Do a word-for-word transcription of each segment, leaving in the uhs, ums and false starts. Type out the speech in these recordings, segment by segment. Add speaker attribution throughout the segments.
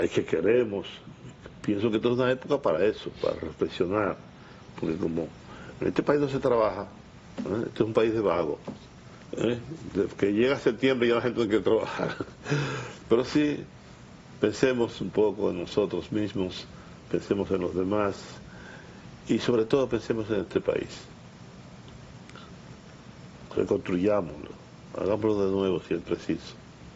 Speaker 1: hay que queremos. Pienso que esta es una época para eso, para reflexionar, porque como en este país no se trabaja, ¿eh? Este es un país de vagos, ¿eh? Que llega septiembre y ya la gente no quiere trabajar, pero sí, pensemos un poco en nosotros mismos, pensemos en los demás y sobre todo pensemos en este país, reconstruyámoslo, hagámoslo de nuevo si es preciso.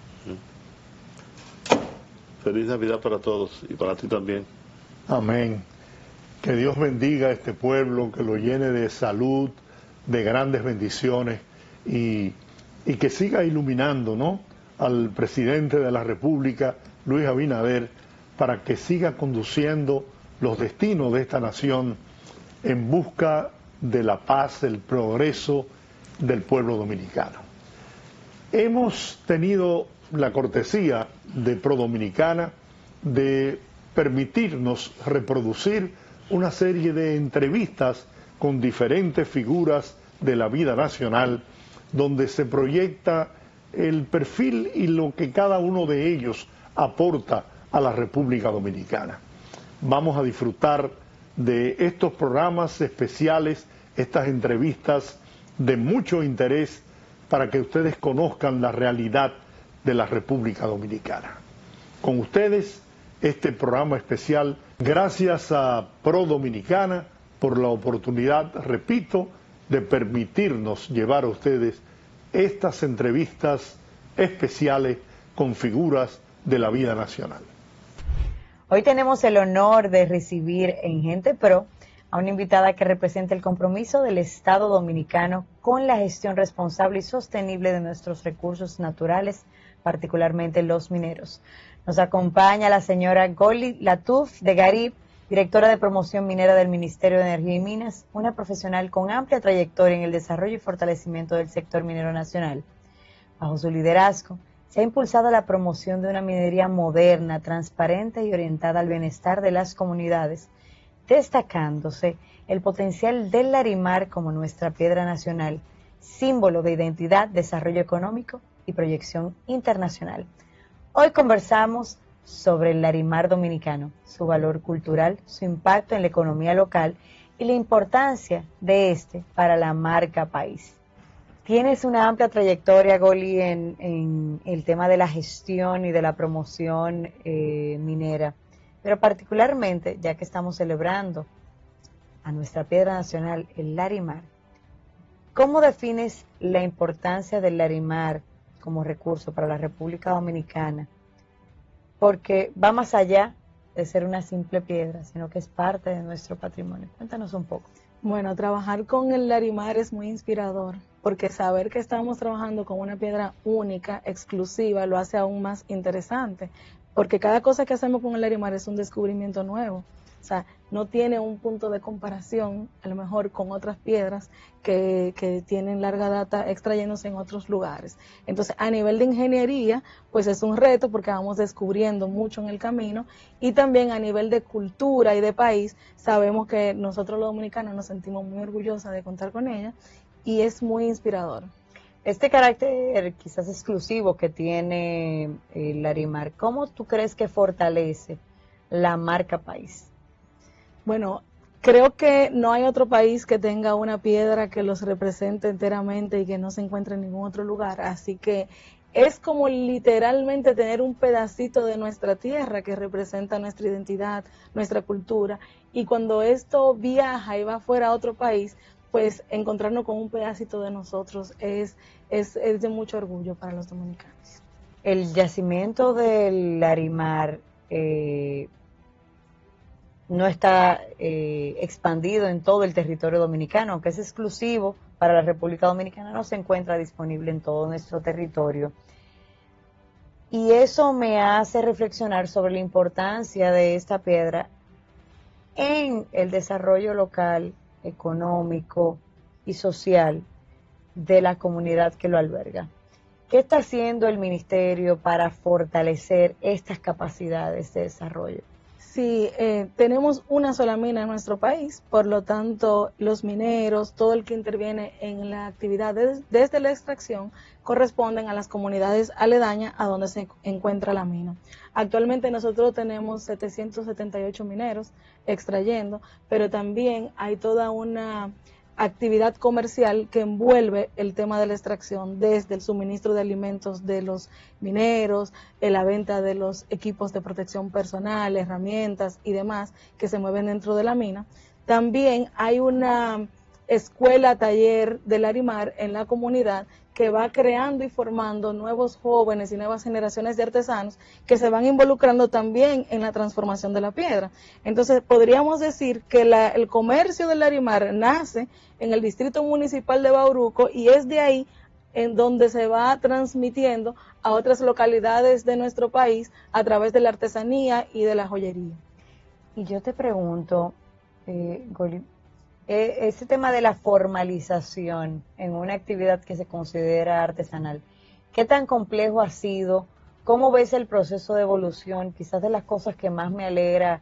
Speaker 1: Feliz Navidad para todos y para ti también.
Speaker 2: Amén. Que Dios bendiga a este pueblo, que lo llene de salud, de grandes bendiciones y, y que siga iluminando, ¿no?, al presidente de la República, Luis Abinader, para que siga conduciendo los destinos de esta nación en busca de la paz, el progreso del pueblo dominicano. Hemos tenido la cortesía de ProDominicana de permitirnos reproducir una serie de entrevistas con diferentes figuras de la vida nacional, donde se proyecta el perfil y lo que cada uno de ellos aporta a la República Dominicana. Vamos a disfrutar de estos programas especiales, estas entrevistas de mucho interés para que ustedes conozcan la realidad de la República Dominicana. Con ustedes, este programa especial, gracias a ProDominicana por la oportunidad, repito, de permitirnos llevar a ustedes estas entrevistas especiales con figuras de la vida nacional.
Speaker 3: Hoy tenemos el honor de recibir en Gente Pro a una invitada que representa el compromiso del Estado Dominicano con la gestión responsable y sostenible de nuestros recursos naturales, particularmente los mineros. Nos acompaña la señora Goli Latuf de Garib, directora de promoción minera del Ministerio de Energía y Minas, una profesional con amplia trayectoria en el desarrollo y fortalecimiento del sector minero nacional. Bajo su liderazgo, se ha impulsado la promoción de una minería moderna, transparente y orientada al bienestar de las comunidades, destacándose el potencial del Larimar como nuestra piedra nacional, símbolo de identidad, desarrollo económico y proyección internacional. Hoy conversamos sobre el Larimar dominicano, su valor cultural, su impacto en la economía local y la importancia de este para la marca país. Tienes una amplia trayectoria, Goli, en, en el tema de la gestión y de la promoción eh, minera, pero particularmente, ya que estamos celebrando a nuestra piedra nacional, el Larimar, ¿cómo defines la importancia del Larimar como recurso para la República Dominicana? Porque va más allá de ser una simple piedra, sino que es parte de nuestro patrimonio. Cuéntanos un poco.
Speaker 4: Bueno, trabajar con el Larimar es muy inspirador, porque saber que estamos trabajando con una piedra única, exclusiva, lo hace aún más interesante, porque cada cosa que hacemos con el Larimar es un descubrimiento nuevo. O sea, no tiene un punto de comparación, a lo mejor, con otras piedras que, que tienen larga data extrayéndose en otros lugares. Entonces, a nivel de ingeniería, pues es un reto porque vamos descubriendo mucho en el camino, y también a nivel de cultura y de país, sabemos que nosotros los dominicanos nos sentimos muy orgullosas de contar con ella, y es muy inspirador.
Speaker 3: Este carácter quizás exclusivo que tiene el Larimar, ¿cómo tú crees que fortalece la marca país?
Speaker 4: Bueno, creo que no hay otro país que tenga una piedra que los represente enteramente y que no se encuentre en ningún otro lugar. Así que es como literalmente tener un pedacito de nuestra tierra que representa nuestra identidad, nuestra cultura. Y cuando esto viaja y va fuera a otro país, pues encontrarnos con un pedacito de nosotros es, es, es de mucho orgullo para los dominicanos.
Speaker 3: El yacimiento del Larimar eh, no está eh, expandido en todo el territorio dominicano, aunque es exclusivo para la República Dominicana, no se encuentra disponible en todo nuestro territorio. Y eso me hace reflexionar sobre la importancia de esta piedra en el desarrollo local, económico y social de la comunidad que lo alberga. ¿Qué está haciendo el Ministerio para fortalecer estas capacidades de desarrollo?
Speaker 4: Sí, eh, tenemos una sola mina en nuestro país, por lo tanto los mineros, todo el que interviene en la actividad des, desde la extracción, corresponden a las comunidades aledañas a donde se encuentra la mina. Actualmente nosotros tenemos setecientos setenta y ocho mineros extrayendo, pero también hay toda una actividad comercial que envuelve el tema de la extracción, desde el suministro de alimentos de los mineros, en la venta de los equipos de protección personal, herramientas y demás que se mueven dentro de la mina. También hay una escuela, taller del Larimar en la comunidad que va creando y formando nuevos jóvenes y nuevas generaciones de artesanos que se van involucrando también en la transformación de la piedra. Entonces, podríamos decir que la, el comercio del Larimar nace en el distrito municipal de Bauruco y es de ahí en donde se va transmitiendo a otras localidades de nuestro país a través de la artesanía y de la joyería.
Speaker 3: Y yo te pregunto, eh, Goli, Eh, ese tema de la formalización en una actividad que se considera artesanal, ¿qué tan complejo ha sido? ¿Cómo ves el proceso de evolución? Quizás de las cosas que más me alegra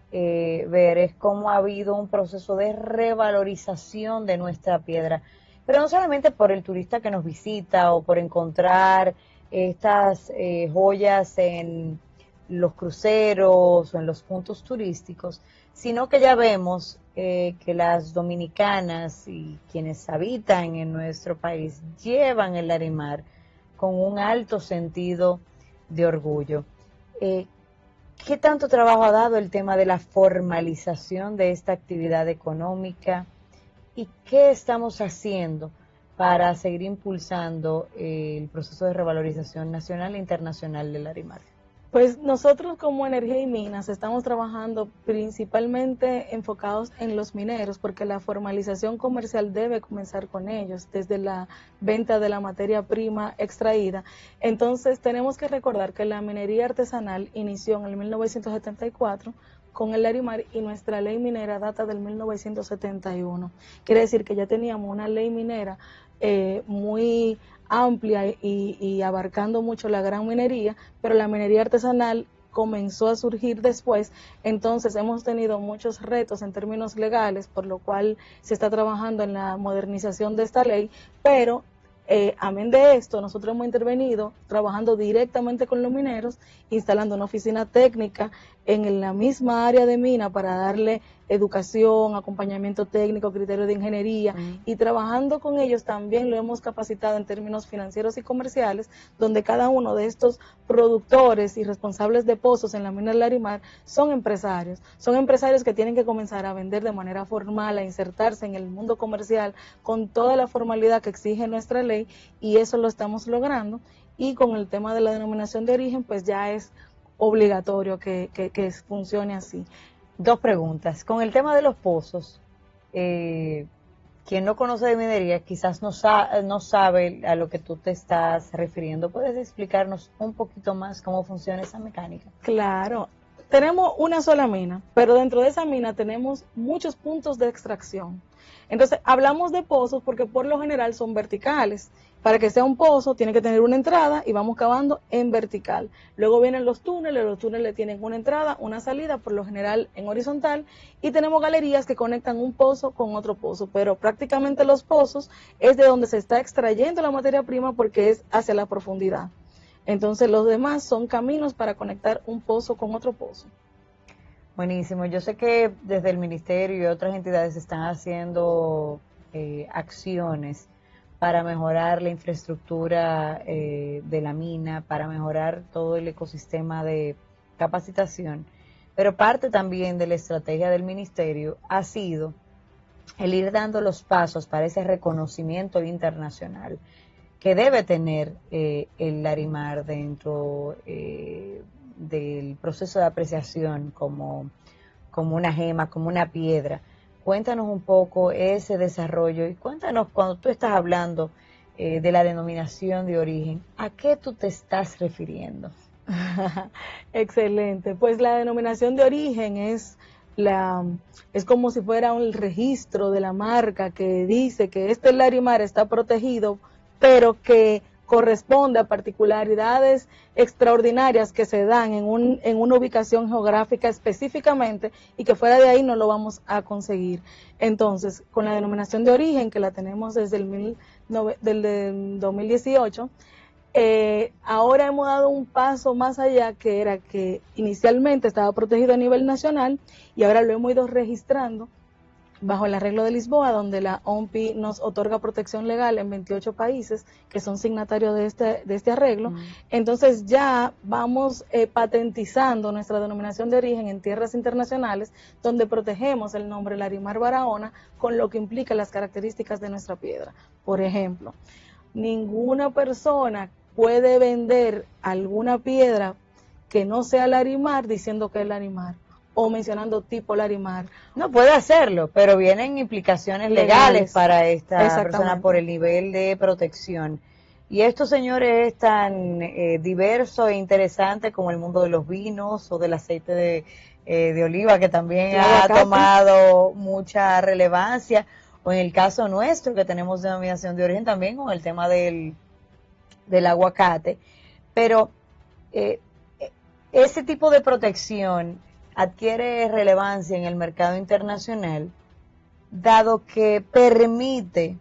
Speaker 3: eh, ver es cómo ha habido un proceso de revalorización de nuestra piedra, pero no solamente por el turista que nos visita o por encontrar estas eh, joyas en los cruceros o en los puntos turísticos, sino que ya vemos eh, que las dominicanas y quienes habitan en nuestro país llevan el Larimar con un alto sentido de orgullo. Eh, ¿Qué tanto trabajo ha dado el tema de la formalización de esta actividad económica y qué estamos haciendo para seguir impulsando eh, el proceso de revalorización nacional e internacional del Larimar?
Speaker 4: Pues nosotros como Energía y Minas estamos trabajando principalmente enfocados en los mineros, porque la formalización comercial debe comenzar con ellos, desde la venta de la materia prima extraída. Entonces tenemos que recordar que la minería artesanal inició en el mil novecientos setenta y cuatro con el Larimar y nuestra ley minera data del mil novecientos setenta y uno. Quiere decir que ya teníamos una ley minera eh, muy amplia y, y abarcando mucho la gran minería, pero la minería artesanal comenzó a surgir después. Entonces hemos tenido muchos retos en términos legales, por lo cual se está trabajando en la modernización de esta ley, pero eh, amén de esto, nosotros hemos intervenido trabajando directamente con los mineros, instalando una oficina técnica en la misma área de mina para darle educación, acompañamiento técnico, criterios de ingeniería, uh-huh. y trabajando con ellos también lo hemos capacitado en términos financieros y comerciales, donde cada uno de estos productores y responsables de pozos en la mina del Larimar son empresarios, son empresarios que tienen que comenzar a vender de manera formal, a insertarse en el mundo comercial con toda la formalidad que exige nuestra ley, y eso lo estamos logrando. Y con el tema de la denominación de origen, pues ya es obligatorio que, que, que funcione así.
Speaker 3: Dos preguntas. Con el tema de los pozos, eh, quien no conoce de minería quizás no, sa no sabe a lo que tú te estás refiriendo. ¿Puedes explicarnos un poquito más cómo funciona esa mecánica?
Speaker 4: Claro. Tenemos una sola mina, pero dentro de esa mina tenemos muchos puntos de extracción. Entonces, hablamos de pozos porque por lo general son verticales. Para que sea un pozo tiene que tener una entrada y vamos cavando en vertical. Luego vienen los túneles, los túneles tienen una entrada, una salida, por lo general en horizontal, y tenemos galerías que conectan un pozo con otro pozo, pero prácticamente los pozos es de donde se está extrayendo la materia prima porque es hacia la profundidad. Entonces los demás son caminos para conectar un pozo con otro pozo.
Speaker 3: Buenísimo. Yo sé que desde el Ministerio y otras entidades están haciendo eh, acciones para mejorar la infraestructura eh, de la mina, para mejorar todo el ecosistema de capacitación. Pero parte también de la estrategia del Ministerio ha sido el ir dando los pasos para ese reconocimiento internacional que debe tener eh, el Larimar dentro eh, del proceso de apreciación como, como una gema, como una piedra. Cuéntanos un poco ese desarrollo y cuéntanos cuando tú estás hablando eh, de la denominación de origen, ¿a qué tú te estás refiriendo?
Speaker 4: Excelente, pues la denominación de origen es la es como si fuera un registro de la marca que dice que este Larimar está protegido, pero que corresponde a particularidades extraordinarias que se dan en, un, en una ubicación geográfica específicamente y que fuera de ahí no lo vamos a conseguir. Entonces, con la denominación de origen, que la tenemos desde el, mil, del, del dos mil dieciocho, eh, ahora hemos dado un paso más allá, que era que inicialmente estaba protegido a nivel nacional y ahora lo hemos ido registrando bajo el arreglo de Lisboa, donde la O M P I nos otorga protección legal en veintiocho países que son signatarios de este, de este arreglo. Mm. Entonces ya vamos eh, patentizando nuestra denominación de origen en tierras internacionales, donde protegemos el nombre Larimar Barahona con lo que implica las características de nuestra piedra. Por ejemplo, ninguna persona puede vender alguna piedra que no sea Larimar diciendo que es Larimar, o mencionando tipo Larimar.
Speaker 3: No puede hacerlo, pero vienen implicaciones legales, legales para esta persona por el nivel de protección. Y esto, señores, es tan eh, diverso e interesante como el mundo de los vinos o del aceite de, eh, de oliva, que también ha tomado mucha relevancia, o en el caso nuestro, que tenemos denominación de origen también, con el tema del, del aguacate. Pero eh, ese tipo de protección adquiere relevancia en el mercado internacional, dado que permite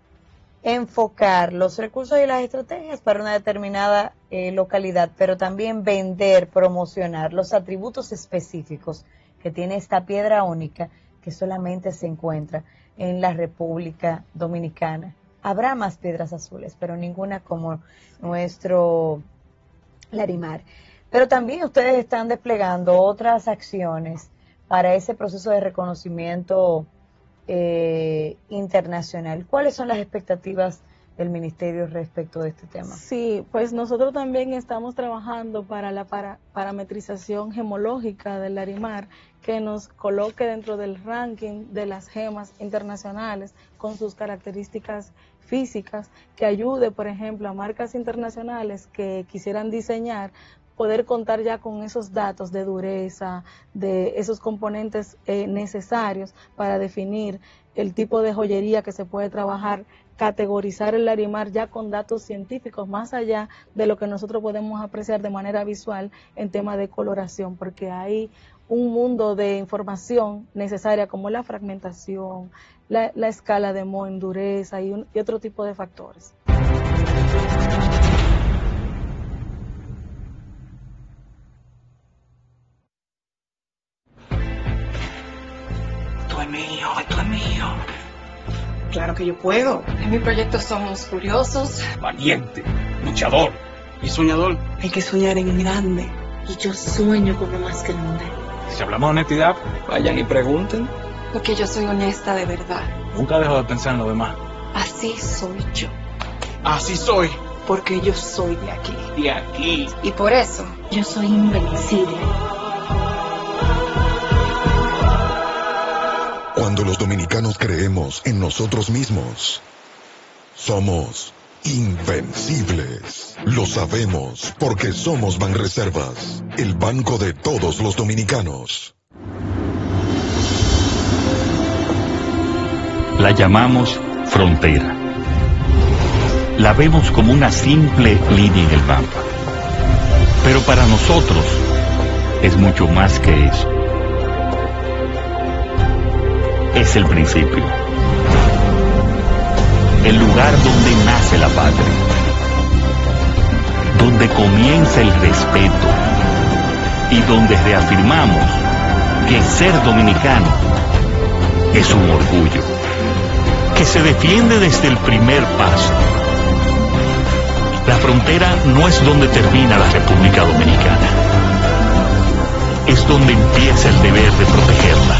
Speaker 3: enfocar los recursos y las estrategias para una determinada eh, localidad, pero también vender, promocionar los atributos específicos que tiene esta piedra única que solamente se encuentra en la República Dominicana. Habrá más piedras azules, pero ninguna como nuestro Larimar. Pero también ustedes están desplegando otras acciones para ese proceso de reconocimiento eh, internacional. ¿Cuáles son las expectativas del Ministerio respecto de este tema?
Speaker 4: Sí, pues nosotros también estamos trabajando para la para, parametrización gemológica del Larimar, que nos coloque dentro del ranking de las gemas internacionales con sus características físicas, que ayude, por ejemplo, a marcas internacionales que quisieran diseñar, poder contar ya con esos datos de dureza, de esos componentes eh, necesarios para definir el tipo de joyería que se puede trabajar, categorizar el Larimar ya con datos científicos, más allá de lo que nosotros podemos apreciar de manera visual en tema de coloración, porque hay un mundo de información necesaria como la fragmentación, la, la escala de Mohs en dureza y, un, y otro tipo de factores.
Speaker 5: Esto es mío, esto es mío.
Speaker 6: Claro que yo puedo.
Speaker 5: En mi proyecto somos curiosos,
Speaker 7: valiente, luchador
Speaker 6: y soñador.
Speaker 5: Hay que soñar en grande.
Speaker 8: Y yo sueño con lo más grande.
Speaker 7: Si hablamos de honestidad,
Speaker 6: vayan y pregunten.
Speaker 5: Porque yo soy honesta de verdad.
Speaker 7: Nunca dejo de pensar en lo demás.
Speaker 5: Así soy yo.
Speaker 6: Así soy.
Speaker 5: Porque yo soy de aquí.
Speaker 6: De aquí.
Speaker 5: Y por eso,
Speaker 8: yo soy invencible.
Speaker 9: Cuando los dominicanos creemos en nosotros mismos, somos invencibles. Lo sabemos porque somos Banreservas, el banco de todos los dominicanos.
Speaker 10: La llamamos frontera. La vemos como una simple línea en el mapa. Pero para nosotros es mucho más que eso. Es el principio. El lugar donde nace la patria. Donde comienza el respeto. Y donde reafirmamos que ser dominicano es un orgullo. Que se defiende desde el primer paso. La frontera no es donde termina la República Dominicana. Es donde empieza el deber de protegerla.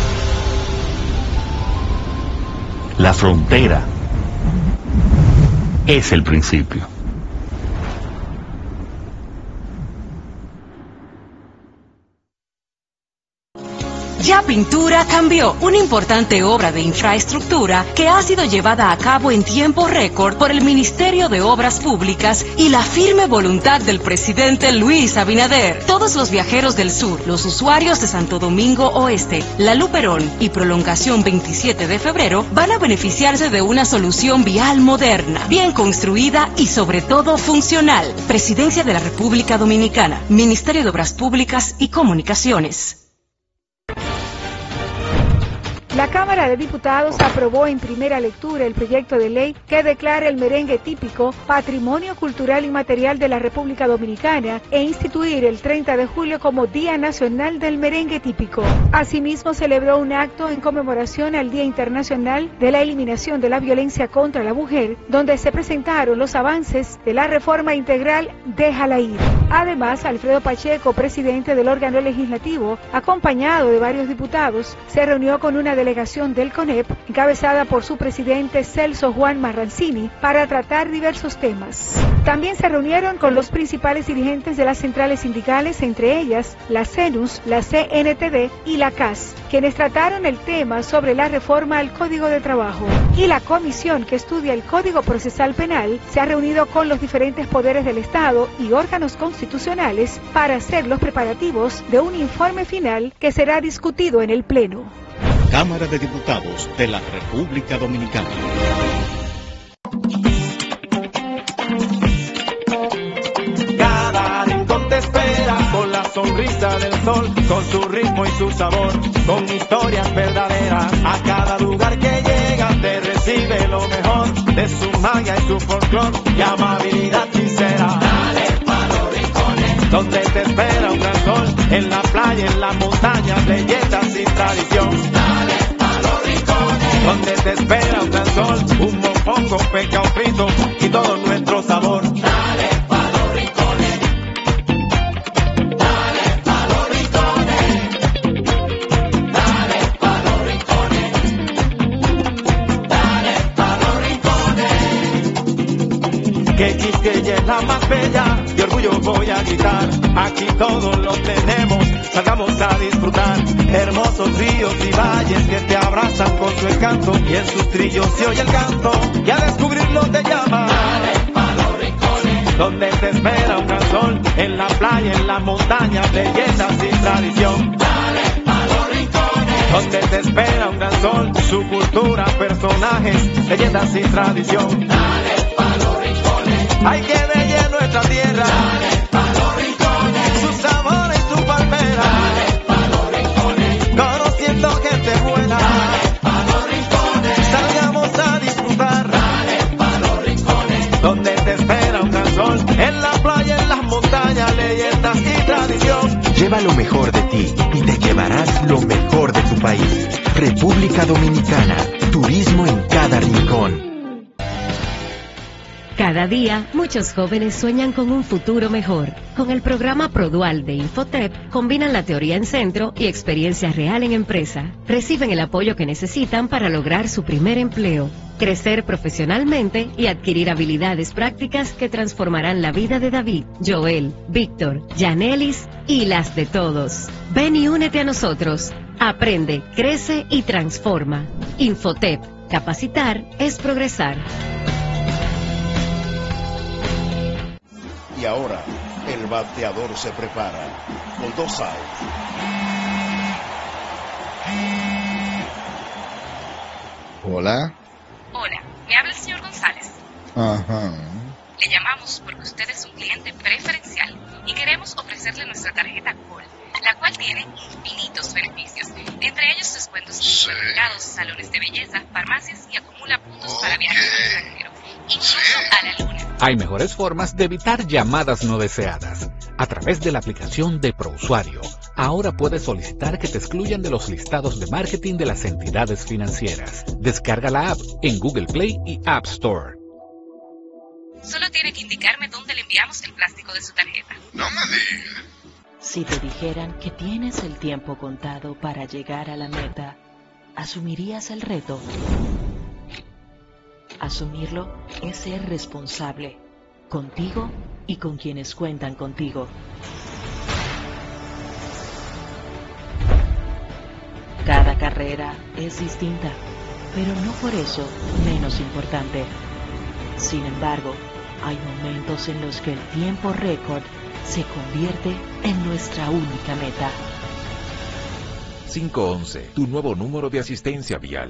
Speaker 10: La frontera es el principio.
Speaker 11: Ya Pintura cambió, una importante obra de infraestructura que ha sido llevada a cabo en tiempo récord por el Ministerio de Obras Públicas y la firme voluntad del presidente Luis Abinader. Todos los viajeros del sur, los usuarios de Santo Domingo Oeste, La Luperón y Prolongación veintisiete de febrero van a beneficiarse de una solución vial moderna, bien construida y sobre todo funcional. Presidencia de la República Dominicana, Ministerio de Obras Públicas y Comunicaciones.
Speaker 12: La Cámara de Diputados aprobó en primera lectura el proyecto de ley que declara el merengue típico Patrimonio Cultural Inmaterial de la República Dominicana e instituir el treinta de julio como Día Nacional del Merengue Típico. Asimismo, celebró un acto en conmemoración al Día Internacional de la Eliminación de la Violencia contra la Mujer, donde se presentaron los avances de la reforma integral Déjala Ir. Además, Alfredo Pacheco, presidente del órgano legislativo, acompañado de varios diputados, se reunió con una delegación del CONEP, encabezada por su presidente Celso Juan Marrancini, para tratar diversos temas. También se reunieron con los principales dirigentes de las centrales sindicales, entre ellas la CENUS, la C N T D y la C A S, quienes trataron el tema sobre la reforma al Código de Trabajo. Y la comisión que estudia el Código Procesal Penal se ha reunido con los diferentes poderes del Estado y órganos constitucionales para hacer los preparativos de un informe final que será discutido en el Pleno.
Speaker 13: Cámara de Diputados de la República Dominicana.
Speaker 14: Cada rincón te espera con la sonrisa del sol, con su ritmo y su sabor, con historias verdaderas. A cada lugar que llegas te recibe lo mejor de su magia y su folclor y amabilidad sincera. Dale pa' los rincones, donde te espera un gran sol, en la playa, en las montañas, belletas y tradición. Dale pa' los rincones, donde te espera un gran sol, un mofongo, pescado frito y todo nuestro sabor. Dale pa' los rincones, dale pa' los rincones, dale pa' los rincones, dale pa' los rincones. Que Quisqueya es la más bella, de orgullo voy a gritar, aquí todos lo tenemos, salgamos a disfrutar, hermosos ríos y valles que te abrazan con su encanto, y en sus trillos se oye el canto, y a descubrirlo te llama. Dale pa' los rincones, donde te espera un gran sol, en la playa, en las montañas, belletas y tradición. Dale pa' los rincones, donde te espera un gran sol, su cultura, personajes, leyendas y tradición. Dale pa' los rincones, hay que bella nuestra tierra. Dale pa' los rincones, su sabor y su palmera. Dale pa' los rincones, conociendo gente buena. Dale pa' los rincones, salgamos a disfrutar. Dale pa' los rincones, donde te espera un gran sol, en la playa, en las montañas, leyendas y tradición.
Speaker 15: Lleva lo mejor de ti y te llevarás lo mejor de tu país. República Dominicana, turismo en cada rincón.
Speaker 16: Cada día, muchos jóvenes sueñan con un futuro mejor. Con el programa Produal de Infotep, combinan la teoría en centro y experiencia real en empresa. Reciben el apoyo que necesitan para lograr su primer empleo, crecer profesionalmente y adquirir habilidades prácticas que transformarán la vida de David, Joel, Víctor, Yanelis y las de todos. Ven y únete a nosotros. Aprende, crece y transforma. Infotep. Capacitar es progresar.
Speaker 13: Y ahora, el bateador se prepara con dos outs.
Speaker 17: Hola.
Speaker 18: Hola, me habla el señor González.
Speaker 17: Ajá.
Speaker 18: Le llamamos porque usted es un cliente preferencial y queremos ofrecerle nuestra tarjeta Gold, la cual tiene infinitos beneficios, entre ellos descuentos en supermercados, salones de belleza, farmacias y acumula puntos okay. para viajes al extranjero, incluso a la luna.
Speaker 19: Hay mejores formas de evitar llamadas no deseadas. A través de la aplicación de ProUsuario, ahora puedes solicitar que te excluyan de los listados de marketing de las entidades financieras. Descarga la app en Google Play y App Store.
Speaker 18: Solo tiene que indicarme dónde le enviamos el plástico de su tarjeta.
Speaker 17: No me digas.
Speaker 20: Si te dijeran que tienes el tiempo contado para llegar a la meta, ¿asumirías el reto? Asumirlo es ser responsable, contigo y con quienes cuentan contigo. carrera es distinta, pero no por eso menos importante. Sin embargo, hay momentos en los que el tiempo récord se convierte en nuestra única meta.
Speaker 21: cinco once, tu nuevo número de asistencia vial.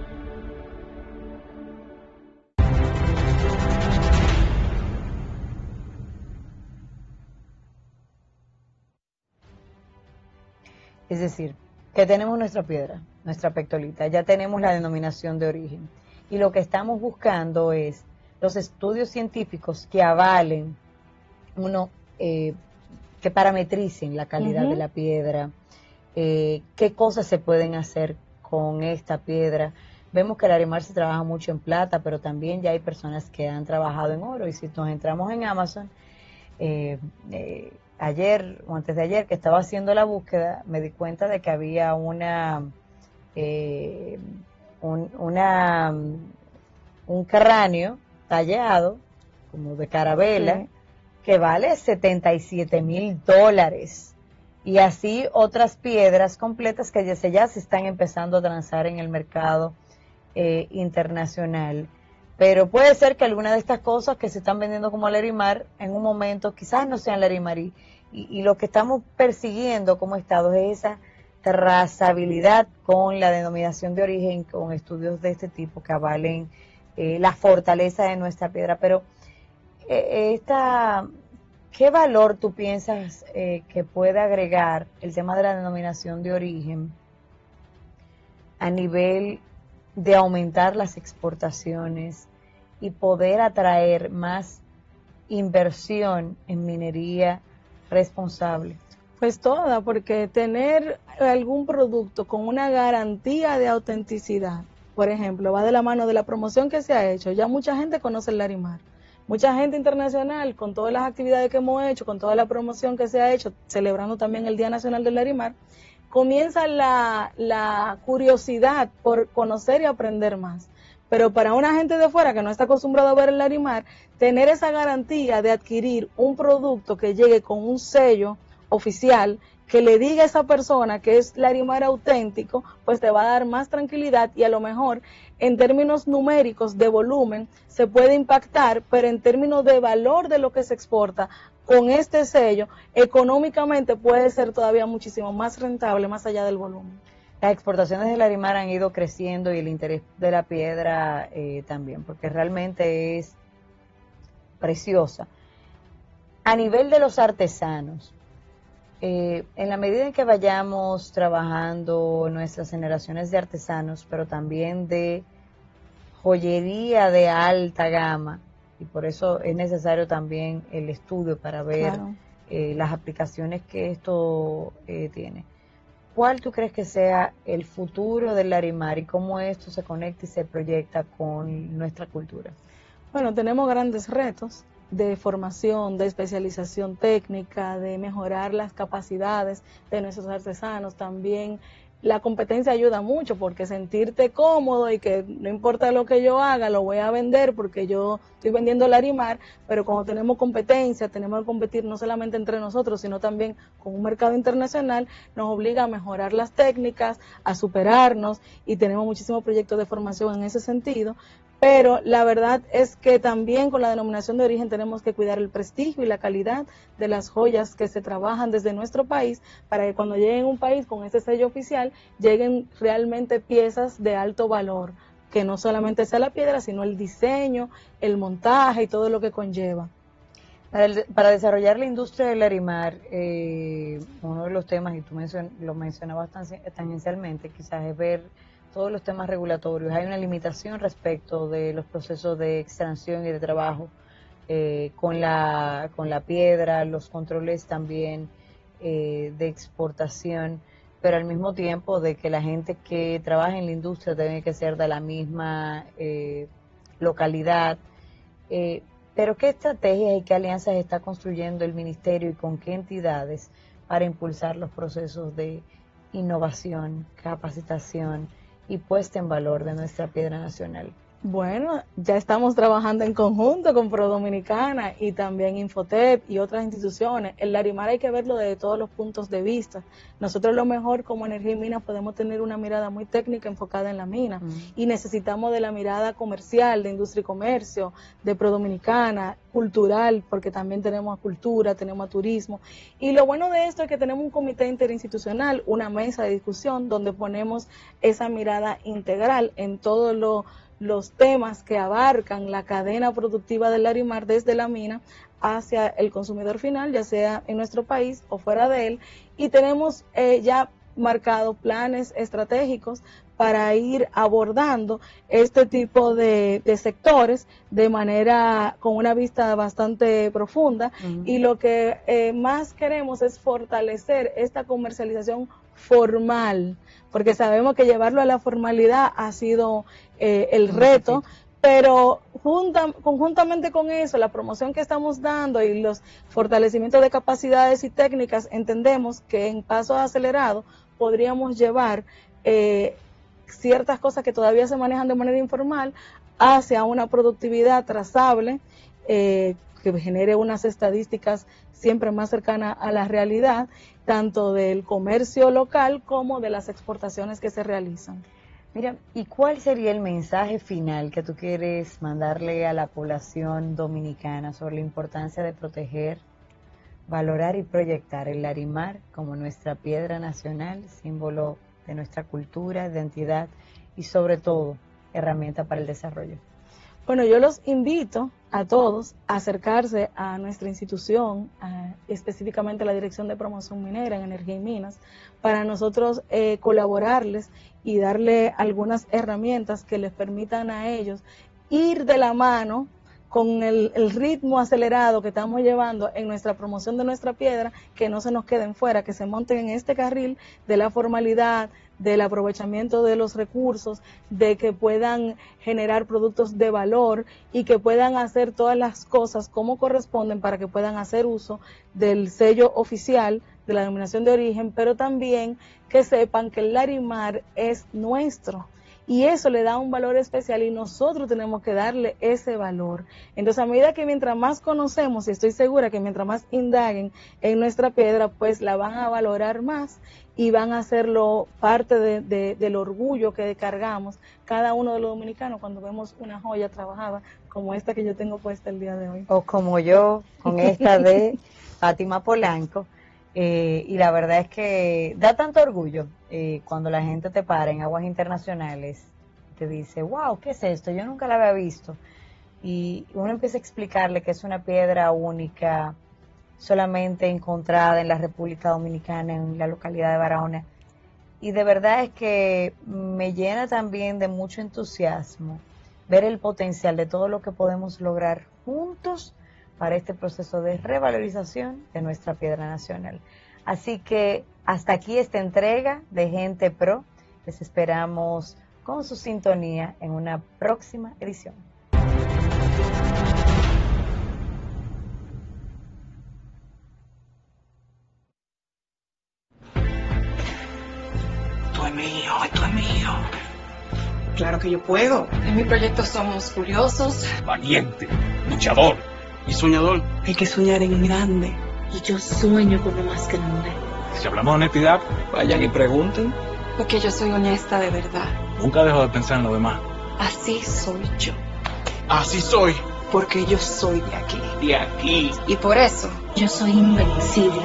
Speaker 3: Es decir, que tenemos nuestra piedra, nuestra pectolita, ya tenemos la denominación de origen. Y lo que estamos buscando es los estudios científicos que avalen, uno, eh, que parametricen la calidad uh-huh. de la piedra, eh, qué cosas se pueden hacer con esta piedra. Vemos que el Larimar se trabaja mucho en plata, pero también ya hay personas que han trabajado en oro. Y si nos entramos en Amazon, eh, eh, ayer o antes de ayer que estaba haciendo la búsqueda, me di cuenta de que había una eh, un, una un cráneo tallado como de carabela sí. que vale setenta y siete mil dólares, y así otras piedras completas que ya se, ya se están empezando a transar en el mercado eh, internacional. Pero puede ser que alguna de estas cosas que se están vendiendo como Larimar, en un momento quizás no sean Larimar. Y, y lo que estamos persiguiendo como Estado es esa trazabilidad con la denominación de origen, con estudios de este tipo que avalen eh, la fortaleza de nuestra piedra. Pero, eh, esta, ¿qué valor tú piensas eh, que puede agregar el tema de la denominación de origen a nivel de aumentar las exportaciones y poder atraer más inversión en minería responsable?
Speaker 4: Pues toda, porque tener algún producto con una garantía de autenticidad, por ejemplo, va de la mano de la promoción que se ha hecho. Ya mucha gente conoce el Larimar, mucha gente internacional, con todas las actividades que hemos hecho, con toda la promoción que se ha hecho, celebrando también el Día Nacional del Larimar, comienza la, la curiosidad por conocer y aprender más. Pero para una gente de fuera que no está acostumbrado a ver el Larimar, tener esa garantía de adquirir un producto que llegue con un sello oficial, que le diga a esa persona que es Larimar auténtico, pues te va a dar más tranquilidad, y a lo mejor en términos numéricos de volumen se puede impactar, pero en términos de valor de lo que se exporta, con este sello, económicamente puede ser todavía muchísimo más rentable, más allá del volumen.
Speaker 3: Las exportaciones de Larimar han ido creciendo y el interés de la piedra eh, también, porque realmente es preciosa. A nivel de los artesanos, eh, en la medida en que vayamos trabajando nuestras generaciones de artesanos, pero también de joyería de alta gama, y por eso es necesario también el estudio para ver claro. eh, las aplicaciones que esto eh, tiene. ¿Cuál tú crees que sea el futuro del Larimar y cómo esto se conecta y se proyecta con nuestra cultura?
Speaker 4: Bueno, tenemos grandes retos de formación, de especialización técnica, de mejorar las capacidades de nuestros artesanos. También la competencia ayuda mucho, porque sentirte cómodo y que no importa lo que yo haga, lo voy a vender porque yo estoy vendiendo Larimar, pero cuando tenemos competencia, tenemos que competir no solamente entre nosotros, sino también con un mercado internacional, nos obliga a mejorar las técnicas, a superarnos, y tenemos muchísimos proyectos de formación en ese sentido. Pero la verdad es que también con la denominación de origen tenemos que cuidar el prestigio y la calidad de las joyas que se trabajan desde nuestro país, para que cuando lleguen a un país con ese sello oficial, lleguen realmente piezas de alto valor, que no solamente sea la piedra, sino el diseño, el montaje y todo lo que conlleva.
Speaker 3: Para, el, para desarrollar la industria del Larimar, eh, uno de los temas, y tú mencion, lo mencionabas tan, tangencialmente, quizás es ver todos los temas regulatorios. Hay una limitación respecto de los procesos de extracción y de trabajo eh, con la con la piedra, los controles también eh, de exportación, pero al mismo tiempo de que la gente que trabaja en la industria tiene que ser de la misma eh, localidad. Eh, pero ¿qué estrategias y qué alianzas está construyendo el Ministerio y con qué entidades para impulsar los procesos de innovación, capacitación y puesta en valor de nuestra piedra nacional?
Speaker 4: Bueno, ya estamos trabajando en conjunto con Pro Dominicana y también Infotep y otras instituciones. El Larimar hay que verlo desde todos los puntos de vista. Nosotros lo mejor como Energía y Minas podemos tener una mirada muy técnica enfocada en la mina mm. y necesitamos de la mirada comercial, de industria y comercio, de Pro Dominicana, cultural, porque también tenemos a cultura, tenemos a turismo. Y lo bueno de esto es que tenemos un comité interinstitucional, una mesa de discusión donde ponemos esa mirada integral en todo lo los temas que abarcan la cadena productiva del Larimar desde la mina hacia el consumidor final, ya sea en nuestro país o fuera de él, y tenemos eh, ya marcados planes estratégicos para ir abordando este tipo de, de sectores de manera con una vista bastante profunda uh-huh. y lo que eh, más queremos es fortalecer esta comercialización formal, porque sabemos que llevarlo a la formalidad ha sido eh, el reto, pero junta, conjuntamente con eso, la promoción que estamos dando y los fortalecimientos de capacidades y técnicas, entendemos que en paso acelerado podríamos llevar eh, ciertas cosas que todavía se manejan de manera informal hacia una productividad trazable, eh, que genere unas estadísticas siempre más cercanas a la realidad, tanto del comercio local como de las exportaciones que se realizan.
Speaker 3: Mira, ¿y cuál sería el mensaje final que tú quieres mandarle a la población dominicana sobre la importancia de proteger, valorar y proyectar el Larimar como nuestra piedra nacional, símbolo de nuestra cultura, identidad y sobre todo herramienta para el desarrollo?
Speaker 4: Bueno, yo los invito a todos a acercarse a nuestra institución, a, específicamente a la Dirección de Promoción Minera en Energía y Minas, para nosotros eh, colaborarles y darle algunas herramientas que les permitan a ellos ir de la mano con el, el ritmo acelerado que estamos llevando en nuestra promoción de nuestra piedra, que no se nos queden fuera, que se monten en este carril de la formalidad, del aprovechamiento de los recursos, de que puedan generar productos de valor y que puedan hacer todas las cosas como corresponden para que puedan hacer uso del sello oficial de la denominación de origen, pero también que sepan que el Larimar es nuestro. Y eso le da un valor especial y nosotros tenemos que darle ese valor. Entonces, a medida que mientras más conocemos, y estoy segura que mientras más indaguen en nuestra piedra, pues la van a valorar más y van a hacerlo parte de, de, del orgullo que cargamos cada uno de los dominicanos cuando vemos una joya trabajada como esta que yo tengo puesta el día de hoy.
Speaker 3: O como yo, con esta de Fátima Polanco. Eh, y la verdad es que da tanto orgullo eh, cuando la gente te para en aguas internacionales, te dice, wow, ¿qué es esto? Yo nunca la había visto. Y uno empieza a explicarle que es una piedra única, solamente encontrada en la República Dominicana, en la localidad de Barahona. Y de verdad es que me llena también de mucho entusiasmo ver el potencial de todo lo que podemos lograr juntos para este proceso de revalorización de nuestra piedra nacional. Así que hasta aquí esta entrega de Gente Pro. Les esperamos con su sintonía en una próxima edición.
Speaker 6: Esto es mío, esto es mío.
Speaker 5: Claro que yo puedo. En mi proyecto somos curiosos,
Speaker 7: valiente, luchador
Speaker 6: y soñador.
Speaker 5: Hay que soñar en grande.
Speaker 8: Y yo sueño con lo más grande.
Speaker 7: Si hablamos de honestidad,
Speaker 6: vayan y pregunten.
Speaker 5: Porque yo soy honesta de verdad.
Speaker 7: Nunca dejo de pensar en lo demás.
Speaker 5: Así soy yo.
Speaker 6: Así soy.
Speaker 5: Porque yo soy de aquí.
Speaker 6: De aquí.
Speaker 5: Y por eso,
Speaker 8: yo soy invencible.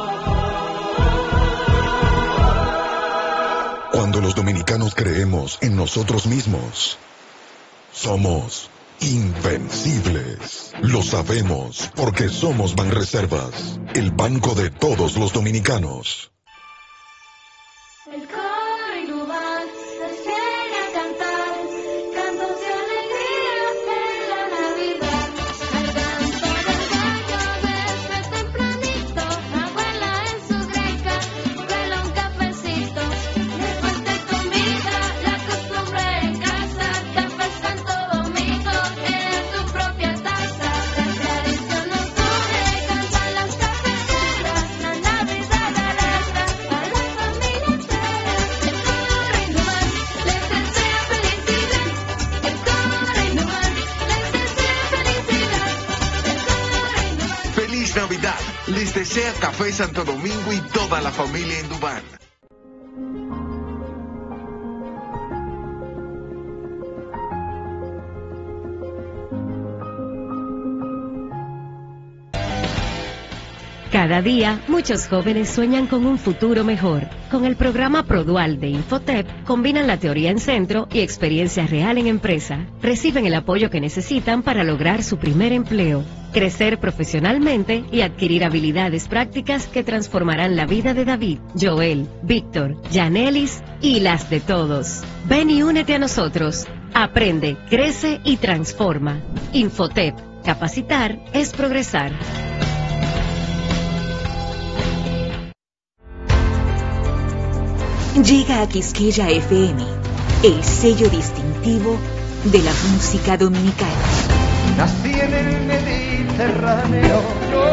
Speaker 9: Cuando los dominicanos creemos en nosotros mismos, somos invencibles. Lo sabemos porque somos Banreservas, el banco de todos los dominicanos.
Speaker 1: El coro Inubal se viene a cantar cantos de alegría en la Navidad. Al canto del gallo desde tempranito, la abuela en su greca vuela un cafecito. Después de comida, la costumbre en casa, café Santo Domingo en tu propia taza. La tradición nos une, cantan las cafeteras, la Navidad arrastra a la familia entera.
Speaker 2: Desea Café Santo Domingo y toda la familia en Dubán.
Speaker 16: Cada día, muchos jóvenes sueñan con un futuro mejor. Con el programa Produal de Infotep, combinan la teoría en centro y experiencia real en empresa. Reciben el apoyo que necesitan para lograr su primer empleo, crecer profesionalmente y adquirir habilidades prácticas que transformarán la vida de David, Joel, Víctor, Yanelis y las de todos. Ven y únete a nosotros. Aprende, crece y transforma. Infotep. Capacitar es progresar.
Speaker 8: Llega a Quisqueya F M, el sello distintivo de la música dominicana.
Speaker 14: Nací en el Mediterráneo.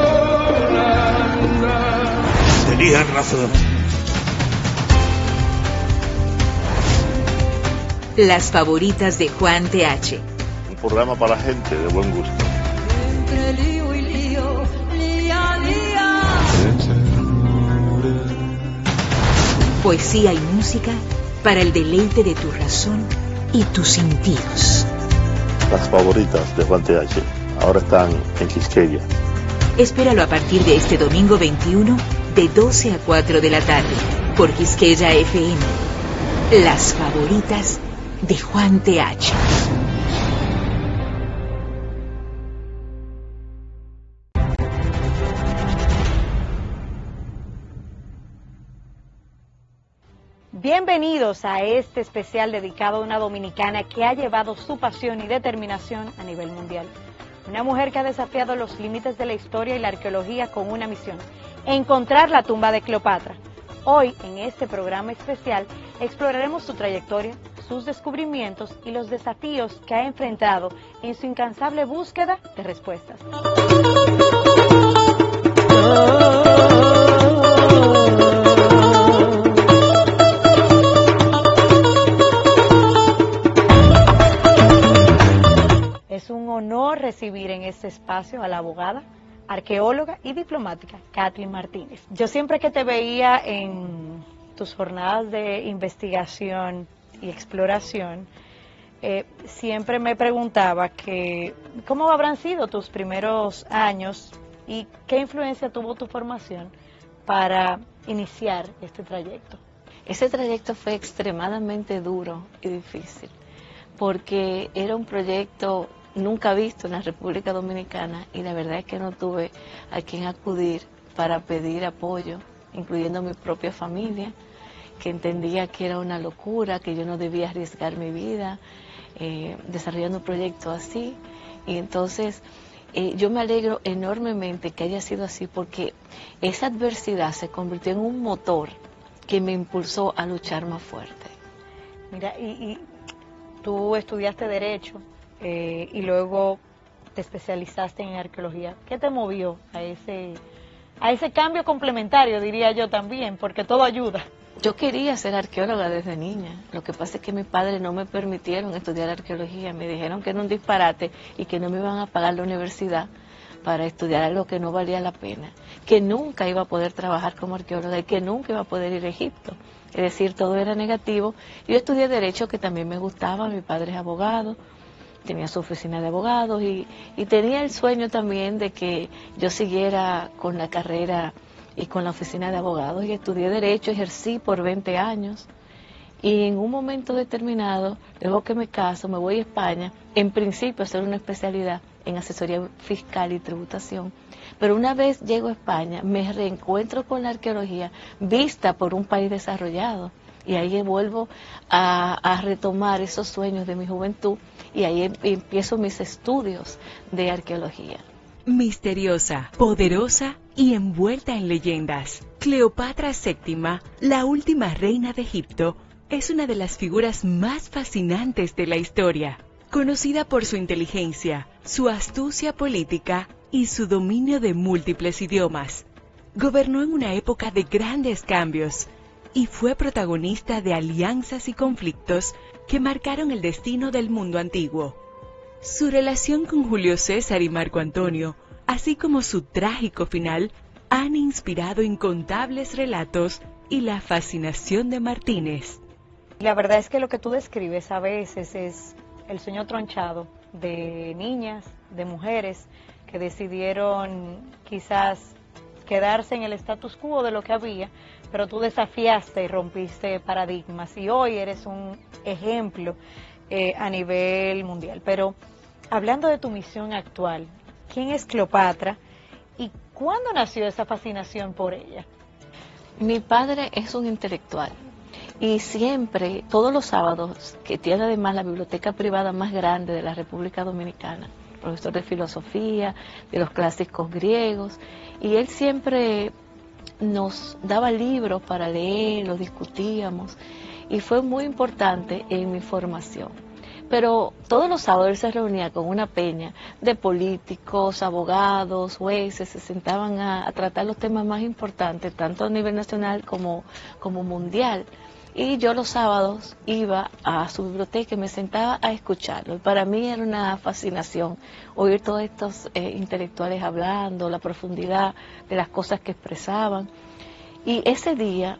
Speaker 6: Tenías razón.
Speaker 8: Las favoritas de Juan T H.
Speaker 13: Un programa para gente de buen gusto.
Speaker 1: Entre lío y lío, lía, lía.
Speaker 8: Poesía y música para el deleite de tu razón y tus sentidos.
Speaker 13: Las favoritas de Juan T H ahora están en Quisqueya.
Speaker 8: Espéralo a partir de este domingo veintiuno de doce a cuatro de la tarde por Quisqueya F M. Las favoritas de Juan T H.
Speaker 3: Bienvenidos a este especial dedicado a una dominicana que ha llevado su pasión y determinación a nivel mundial. Una mujer que ha desafiado los límites de la historia y la arqueología con una misión: encontrar la tumba de Cleopatra. Hoy, en este programa especial, exploraremos su trayectoria, sus descubrimientos y los desafíos que ha enfrentado en su incansable búsqueda de respuestas. Es un honor recibir en este espacio a la abogada, arqueóloga y diplomática Kathleen Martínez. Yo siempre que te veía en tus jornadas de investigación y exploración, eh, siempre me preguntaba que cómo habrán sido tus primeros años y qué influencia tuvo tu formación para iniciar este trayecto.
Speaker 22: Ese trayecto fue extremadamente duro y difícil, porque era un proyecto nunca visto en la República Dominicana y la verdad es que no tuve a quien acudir para pedir apoyo, incluyendo mi propia familia, que entendía que era una locura, que yo no debía arriesgar mi vida eh, desarrollando un proyecto así. Y entonces eh, yo me alegro enormemente que haya sido así, porque esa adversidad se convirtió en un motor que me impulsó a luchar más fuerte.
Speaker 3: Mira, y, y tú estudiaste Derecho eh, y luego te especializaste en arqueología. ¿Qué te movió a ese, a ese cambio complementario, diría yo también, porque todo ayuda?
Speaker 22: Yo quería ser arqueóloga desde niña. Lo que pasa es que mis padres no me permitieron estudiar arqueología. Me dijeron que era un disparate y que no me iban a pagar la universidad para estudiar algo que no valía la pena, que nunca iba a poder trabajar como arqueóloga y que nunca iba a poder ir a Egipto. Es decir, todo era negativo. Yo estudié Derecho, que también me gustaba. Mi padre es abogado, tenía su oficina de abogados y, y tenía el sueño también de que yo siguiera con la carrera y con la oficina de abogados. Y estudié Derecho, ejercí por veinte años. Y en un momento determinado, luego que me caso, me voy a España, en principio a hacer una especialidad en asesoría fiscal y tributación. Pero una vez llego a España, me reencuentro con la arqueología vista por un país desarrollado. Y ahí vuelvo a, a retomar esos sueños de mi juventud y ahí em, empiezo mis estudios de arqueología.
Speaker 23: Misteriosa, poderosa y envuelta en leyendas, Cleopatra séptima, la última reina de Egipto, es una de las figuras más fascinantes de la historia. Conocida por su inteligencia, su astucia política y su dominio de múltiples idiomas, gobernó en una época de grandes cambios y fue protagonista de alianzas y conflictos que marcaron el destino del mundo antiguo. Su relación con Julio César y Marco Antonio, así como su trágico final, han inspirado incontables relatos y la fascinación de Martínez.
Speaker 3: La verdad es que lo que tú describes a veces es el sueño tronchado de niñas, de mujeres que decidieron quizás quedarse en el status quo de lo que había, pero tú desafiaste y rompiste paradigmas y hoy eres un ejemplo eh, a nivel mundial. Pero hablando de tu misión actual, ¿quién es Cleopatra y cuándo nació esa fascinación por ella?
Speaker 22: Mi padre es un intelectual y siempre, todos los sábados, que tiene además la biblioteca privada más grande de la República Dominicana, profesor de filosofía, de los clásicos griegos, y él siempre nos daba libros para leer, los discutíamos, y fue muy importante en mi formación. Pero todos los sábados él se reunía con una peña de políticos, abogados, jueces, se sentaban a, a tratar los temas más importantes, tanto a nivel nacional como, como mundial. Y yo los sábados iba a su biblioteca y me sentaba a escucharlo. Y para mí era una fascinación oír todos estos eh, intelectuales hablando, la profundidad de las cosas que expresaban. Y ese día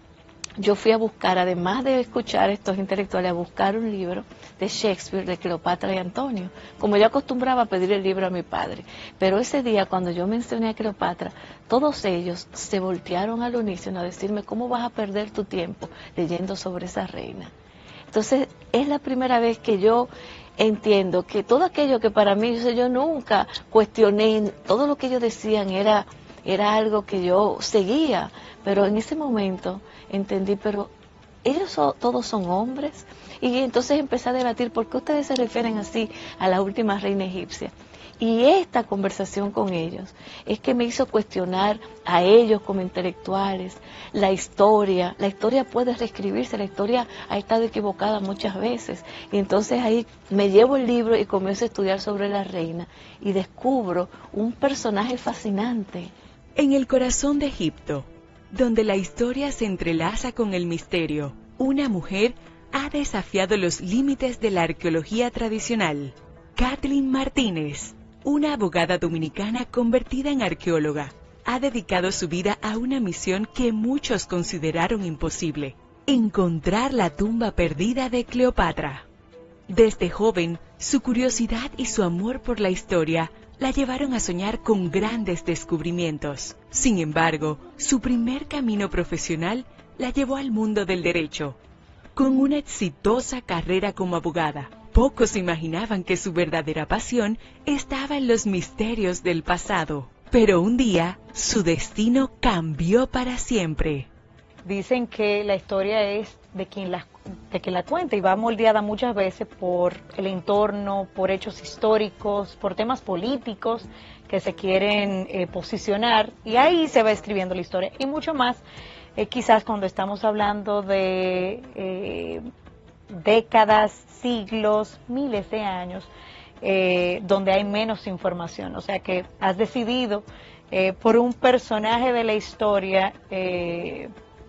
Speaker 22: yo fui a buscar, además de escuchar a estos intelectuales, a buscar un libro de Shakespeare, de Cleopatra y Antonio, como yo acostumbraba a pedir el libro a mi padre. Pero ese día, cuando yo mencioné a Cleopatra, todos ellos se voltearon al unísono a decirme, ¿cómo vas a perder tu tiempo leyendo sobre esa reina? Entonces, es la primera vez que yo entiendo que todo aquello que para mí, yo, yo nunca cuestioné, todo lo que ellos decían era, era algo que yo seguía, pero en ese momento entendí, pero ellos son, todos son hombres. Y entonces empecé a debatir por qué ustedes se refieren así a la última reina egipcia. Y esta conversación con ellos es que me hizo cuestionar a ellos como intelectuales, la historia. La historia puede reescribirse, la historia ha estado equivocada muchas veces. Y entonces ahí me llevo el libro y comienzo a estudiar sobre la reina y descubro un personaje fascinante.
Speaker 23: En el corazón de Egipto, donde la historia se entrelaza con el misterio, una mujer ha desafiado los límites de la arqueología tradicional. Kathleen Martínez, una abogada dominicana convertida en arqueóloga, ha dedicado su vida a una misión que muchos consideraron imposible: encontrar la tumba perdida de Cleopatra. Desde joven, su curiosidad y su amor por la historia la llevaron a soñar con grandes descubrimientos. Sin embargo, su primer camino profesional la llevó al mundo del derecho. Con una exitosa carrera como abogada, pocos imaginaban que su verdadera pasión estaba en los misterios del pasado. Pero un día, su destino cambió para siempre.
Speaker 3: Dicen que la historia es de quien la, de quien la cuenta y va moldeada muchas veces por el entorno, por hechos históricos, por temas políticos que se quieren eh, posicionar, y ahí se va escribiendo la historia y mucho más. Eh, quizás cuando estamos hablando de eh, décadas, siglos, miles de años, eh, donde hay menos información. O sea que has decidido eh, por un personaje de la historia eh,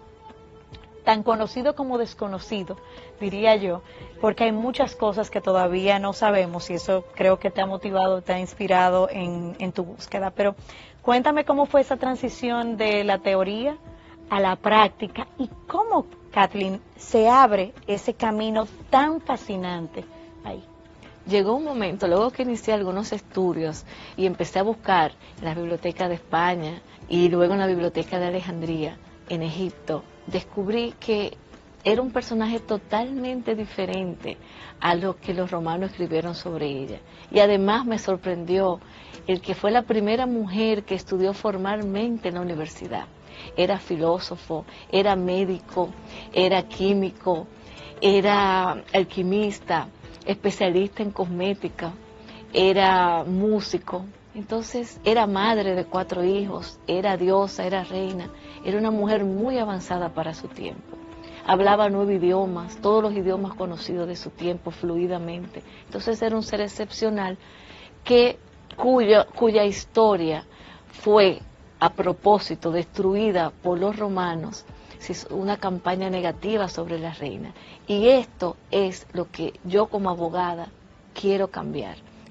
Speaker 3: tan conocido como desconocido, diría yo, porque hay muchas cosas que todavía no sabemos y eso creo que te ha motivado, te ha inspirado en, en tu búsqueda. Pero cuéntame cómo fue esa transición de la teoría a la práctica y cómo, Kathleen, se abre ese camino tan fascinante ahí.
Speaker 22: Llegó un momento, luego que inicié algunos estudios y empecé a buscar en las bibliotecas de España y luego en la biblioteca de Alejandría, en Egipto, descubrí que era un personaje totalmente diferente a lo que los romanos escribieron sobre ella. Y además me sorprendió el que fue la primera mujer que estudió formalmente en la universidad. Era filósofo, era médico, era químico, era alquimista, especialista en cosmética, era músico. Entonces era madre de cuatro hijos, era diosa, era reina, era una mujer muy avanzada para su tiempo. Hablaba nueve idiomas, todos los idiomas conocidos de su tiempo fluidamente. Entonces era un ser excepcional que, cuya, cuya historia fue a propósito destruida por los romanos, una campaña negativa sobre la reina. Y esto es lo que yo como abogada quiero cambiar.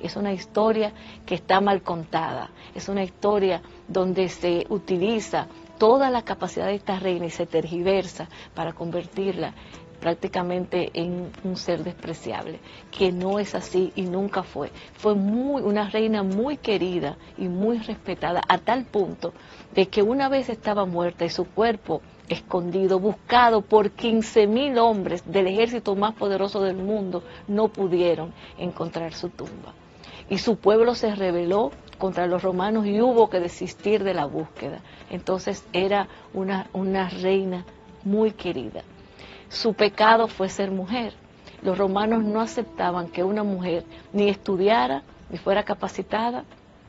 Speaker 22: Es una historia que está mal contada, es una historia donde se utiliza toda la capacidad de esta reina y se tergiversa para convertirla prácticamente en un ser despreciable, que no es así y nunca fue. Fue muy, una reina muy querida y muy respetada, a tal punto de que una vez estaba muerta y su cuerpo escondido, buscado por quince mil hombres del ejército más poderoso del mundo, no pudieron encontrar su tumba. Y su pueblo se rebeló contra los romanos y hubo que desistir de la búsqueda. Entonces era una, una reina muy querida. Su pecado fue ser mujer. Los romanos no aceptaban que una mujer ni estudiara, ni fuera capacitada,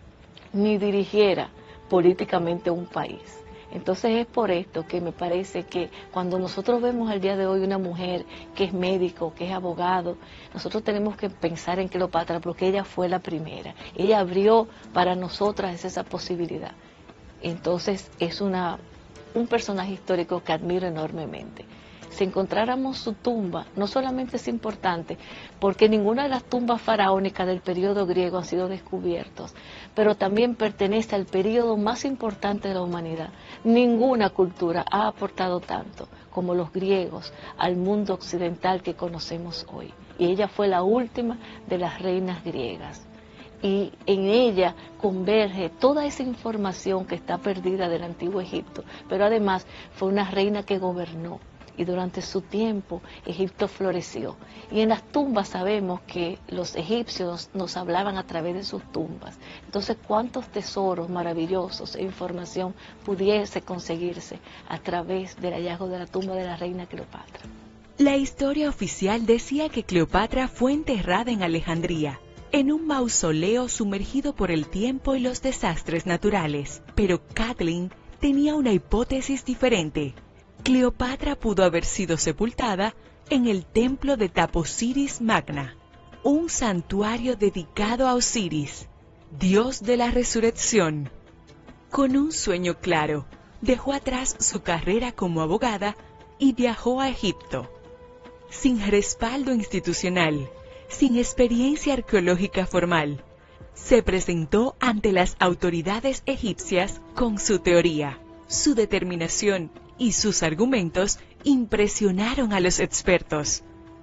Speaker 22: ni dirigiera políticamente un país. Entonces es por esto que me parece que cuando nosotros vemos al día de hoy una mujer que es médico, que es abogado, nosotros tenemos que pensar en Cleopatra porque ella fue la primera. Ella abrió para nosotras esa posibilidad. Entonces es una, un personaje histórico que admiro enormemente. Si encontráramos su tumba, no solamente es importante, porque ninguna de las tumbas faraónicas del periodo griego han sido descubiertas, pero también pertenece al periodo más importante de la humanidad. Ninguna cultura ha aportado tanto como los griegos al mundo occidental que conocemos hoy. Y ella fue la última de las reinas griegas. Y en ella converge toda esa información que está perdida del antiguo Egipto, pero además fue una reina que gobernó. Y durante su tiempo Egipto floreció. Y en las tumbas sabemos que los egipcios nos hablaban a través de sus tumbas. Entonces, ¿cuántos tesoros maravillosos e información pudiese conseguirse a través del hallazgo de la tumba de la reina Cleopatra?
Speaker 23: La historia oficial decía que Cleopatra fue enterrada en Alejandría, en un mausoleo sumergido por el tiempo y los desastres naturales. Pero Kathleen tenía una hipótesis diferente. Cleopatra pudo haber sido sepultada en el templo de Taposiris Magna, un santuario dedicado a Osiris, dios de la resurrección. Con un sueño claro, dejó atrás su carrera como abogada y viajó a Egipto. Sin respaldo institucional, sin experiencia arqueológica formal, se presentó ante las autoridades egipcias con su teoría, su determinación y sus argumentos impresionaron a los expertos.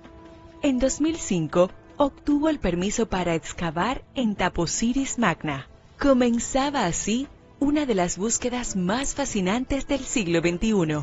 Speaker 23: En dos mil cinco obtuvo el permiso para excavar en Taposiris Magna. Comenzaba así una de las búsquedas más fascinantes del siglo veintiuno.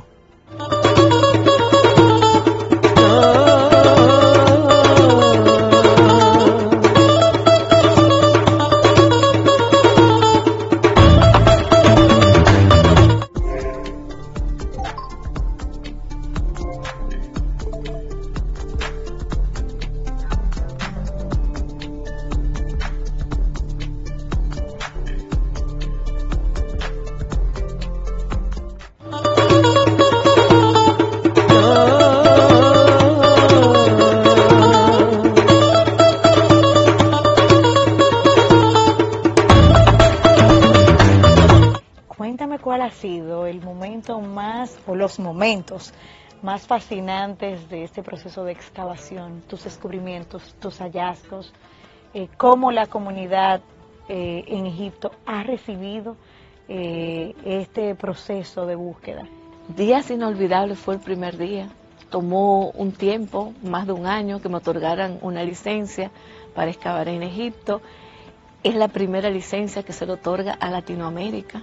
Speaker 3: ¿Cuál ha sido el momento más, o los momentos más fascinantes de este proceso de excavación, tus descubrimientos, tus hallazgos, eh, cómo la comunidad eh, en Egipto ha recibido eh, este proceso de búsqueda?
Speaker 22: Días inolvidables fue el primer día. Tomó un tiempo, más de un año, que me otorgaran una licencia para excavar en Egipto. Es la primera licencia que se le otorga a Latinoamérica.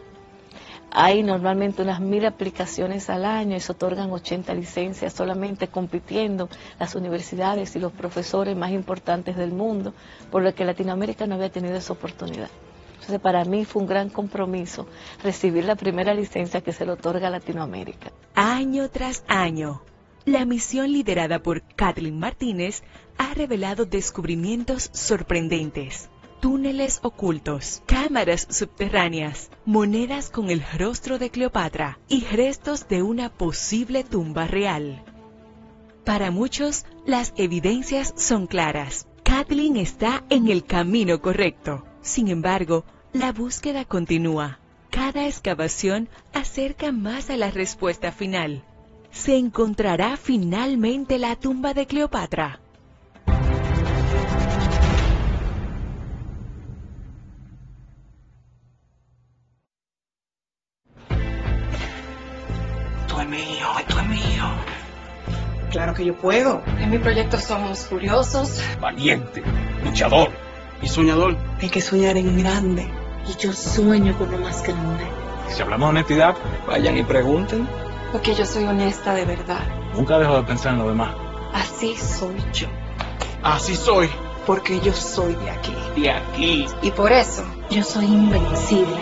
Speaker 22: Hay normalmente unas mil aplicaciones al año y se otorgan ochenta licencias solamente compitiendo las universidades y los profesores más importantes del mundo, por lo que Latinoamérica no había tenido esa oportunidad. Entonces para mí fue un gran compromiso recibir la primera licencia que se le otorga a Latinoamérica.
Speaker 23: Año tras año, la misión liderada por Kathleen Martínez ha revelado descubrimientos sorprendentes. Túneles ocultos, cámaras subterráneas, monedas con el rostro de Cleopatra y restos de una posible tumba real. Para muchos, las evidencias son claras. Kathleen está en el camino correcto. Sin embargo, la búsqueda continúa. Cada excavación acerca más a la respuesta final. ¿Se encontrará finalmente la tumba de Cleopatra?
Speaker 5: es mío, esto es mío. Claro que yo puedo. En mi proyecto somos curiosos,
Speaker 7: Valiente, luchador
Speaker 6: y soñador.
Speaker 5: hay que soñar en grande.
Speaker 22: Y yo sueño con lo más grande.
Speaker 7: Si hablamos de honestidad,
Speaker 6: Vayan y pregunten.
Speaker 5: Porque yo soy honesta de verdad.
Speaker 7: nunca dejo de pensar en lo demás.
Speaker 5: Así soy yo.
Speaker 6: Así soy.
Speaker 5: Porque yo soy de aquí.
Speaker 6: De aquí.
Speaker 5: Y por eso
Speaker 22: Yo soy invencible.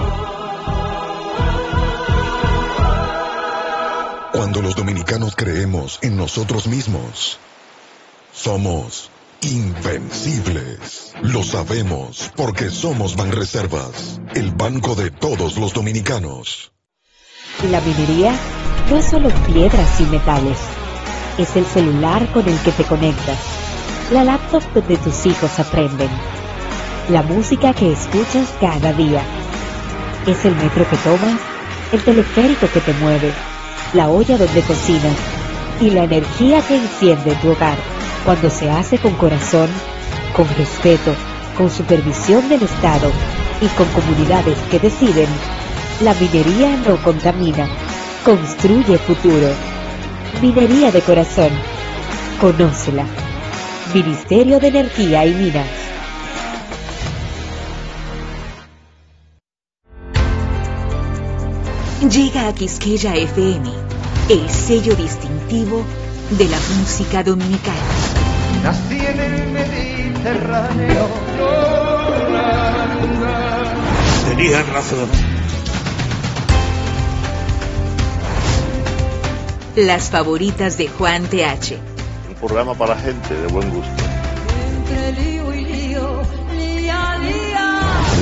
Speaker 9: Cuando los dominicanos creemos en nosotros mismos, somos invencibles. Lo sabemos porque somos Banreservas, el banco de todos los dominicanos.
Speaker 10: La minería no es solo piedras y metales, es el celular con el que te conectas, la laptop donde tus hijos aprenden, la música que escuchas cada día. Es el metro que tomas, el teleférico que te mueve, la olla donde cocinas y la energía que enciende tu hogar cuando se hace con corazón, con respeto, con supervisión del Estado y con comunidades que deciden. La minería no contamina, construye futuro. Minería de corazón. Conócela. Ministerio de Energía y Minas.
Speaker 8: Llega a Quisqueya F M, el sello distintivo de la música dominicana.
Speaker 14: Nací en el Mediterráneo.
Speaker 6: Tenían razón.
Speaker 8: Las favoritas de Juan T H.
Speaker 13: Un programa para gente de buen gusto.
Speaker 1: Entre lío y lío, lía, lía.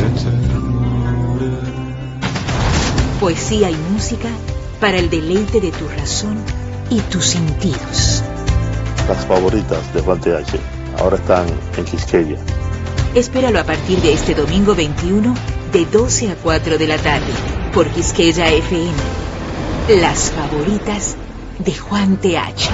Speaker 8: Poesía y música para el deleite de tu razón y tus sentidos.
Speaker 13: Las favoritas de Juan T H. Ahora están en Quisqueya.
Speaker 8: Espéralo a partir de este domingo veintiuno de doce a cuatro de la tarde por Quisqueya F M. Las favoritas de Juan T H.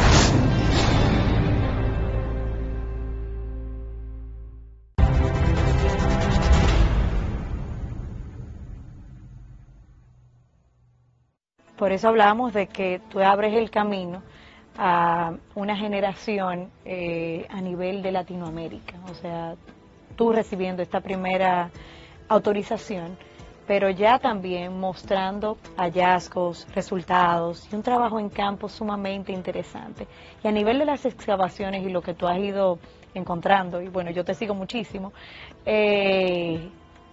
Speaker 3: Por eso hablamos de que tú abres el camino a una generación eh, a nivel de Latinoamérica, o sea, tú recibiendo esta primera autorización, pero ya también mostrando hallazgos, resultados y un trabajo en campo sumamente interesante. Y a nivel de las excavaciones y lo que tú has ido encontrando, y bueno, yo te sigo muchísimo, eh,